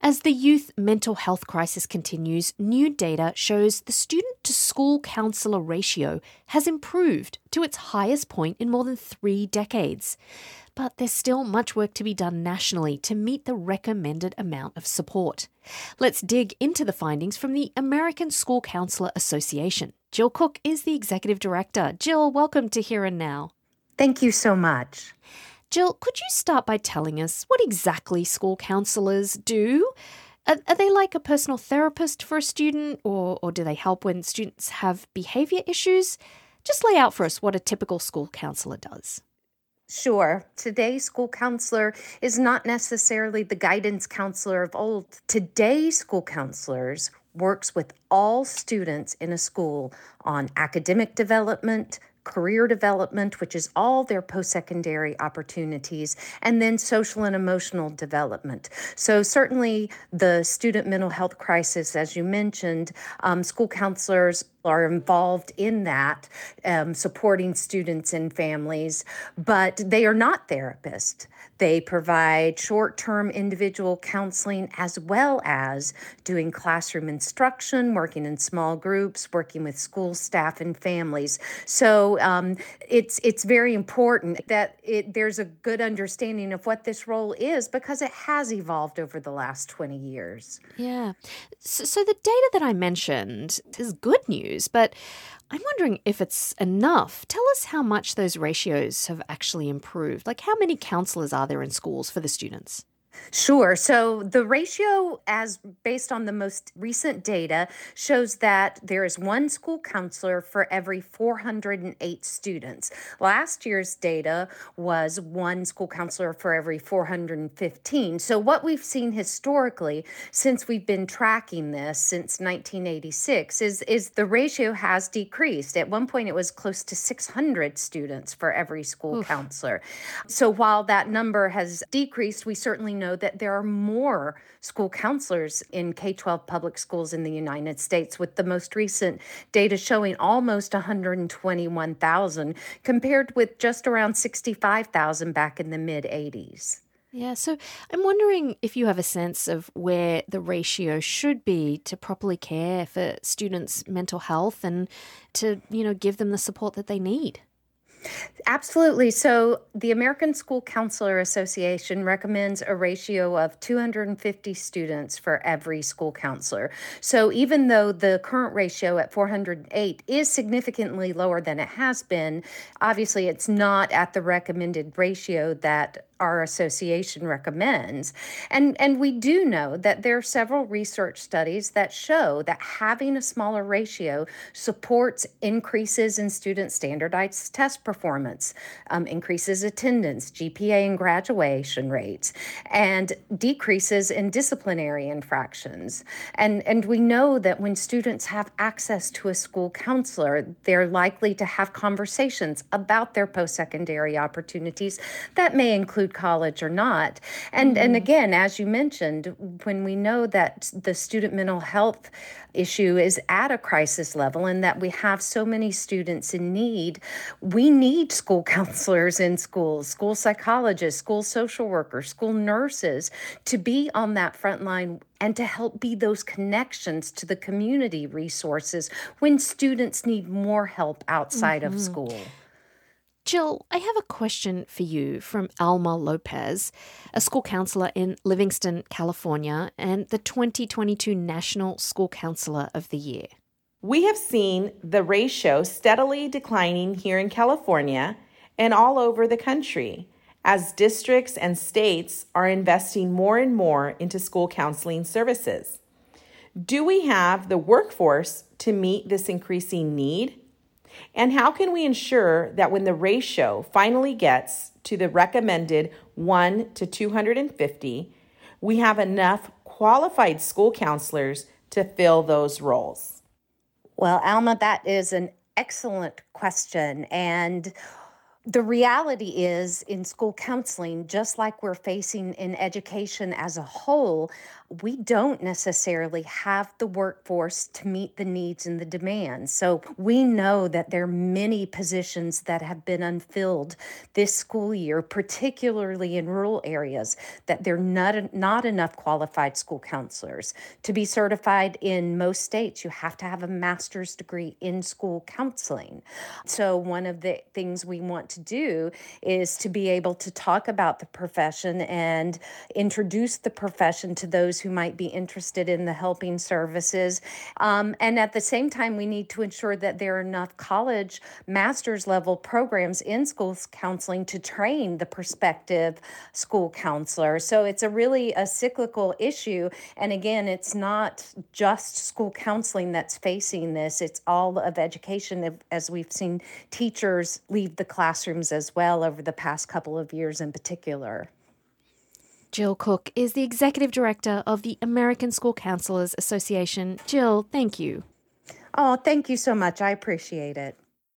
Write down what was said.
As the youth mental health crisis continues, new data shows the student-to-school counsellor ratio has improved to its highest point in more than 3 decades. But there's still much work to be done nationally to meet the recommended amount of support. Let's dig into the findings from the American School Counselor Association. Jill Cook is the Executive Director. Jill, welcome to Here and Now. Thank you so much. Jill, could you start by telling us what exactly school counsellors do? Are they like a personal therapist for a student, or do they help when students have behaviour issues? Just lay out for us what a typical school counsellor does. Sure. Today's school counselor is not necessarily the guidance counselor of old. Today's school counselors works with all students in a school on academic development, career development, which is all their post-secondary opportunities, and then social and emotional development. So certainly the student mental health crisis, as you mentioned, school counselors are involved in that, supporting students and families, but they are not therapists. They provide short-term individual counseling as well as doing classroom instruction, working in small groups, working with school staff and families. So it's very important that there's a good understanding of what this role is because it has evolved over the last 20 years. Yeah. So the data that I mentioned is good news, but I'm wondering if it's enough. Tell us how much those ratios have actually improved. Like, how many counsellors are there in schools for the students? Sure. So the ratio, as based on the most recent data, shows that there is one school counselor for every 408 students. Last year's data was one school counselor for every 415. So what we've seen historically, since we've been tracking this since 1986, is the ratio has decreased. At one point, it was close to 600 students for every school counselor. So while that number has decreased, we certainly know that there are more school counselors in K-12 public schools in the United States, with the most recent data showing almost 121,000 compared with just around 65,000 back in the mid-'80s. Yeah, so I'm wondering if you have a sense of where the ratio should be to properly care for students' mental health and to, give them the support that they need. Absolutely. So the American School Counselor Association recommends a ratio of 250 students for every school counselor. So even though the current ratio at 408 is significantly lower than it has been, obviously it's not at the recommended ratio that our association recommends. And we do know that there are several research studies that show that having a smaller ratio supports increases in student standardized test performance, increases attendance, GPA and graduation rates, and decreases in disciplinary infractions. And we know that when students have access to a school counselor, they're likely to have conversations about their post-secondary opportunities that may include college or not. And again, as you mentioned, when we know that the student mental health issue is at a crisis level and that we have so many students in need, we need school counselors in schools, school psychologists, school social workers, school nurses to be on that front line and to help be those connections to the community resources when students need more help outside of school. Jill, I have a question for you from Alma Lopez, a school counselor in Livingston, California, and the 2022 National School Counselor of the Year. We have seen the ratio steadily declining here in California and all over the country as districts and states are investing more and more into school counseling services. Do we have the workforce to meet this increasing need? And how can we ensure that when the ratio finally gets to the recommended 1 to 250, we have enough qualified school counselors to fill those roles? Well, Alma, that is an excellent question. And The reality is, in school counseling, just like we're facing in education as a whole, we don't necessarily have the workforce to meet the needs and the demands. So we know that there are many positions that have been unfilled this school year, particularly in rural areas, that there are not enough qualified school counselors. To be certified in most states, you have to have a master's degree in school counseling. So one of the things we want to do is to be able to talk about the profession and introduce the profession to those who might be interested in the helping services. And at the same time, we need to ensure that there are enough college master's level programs in school counseling to train the prospective school counselor. So it's really a cyclical issue. And again, it's not just school counseling that's facing this. It's all of education, as we've seen teachers leave the classrooms as well over the past couple of years in particular. Jill Cook is the Executive Director of the American School Counselors Association. Jill, thank you. Oh, thank you so much. I appreciate it.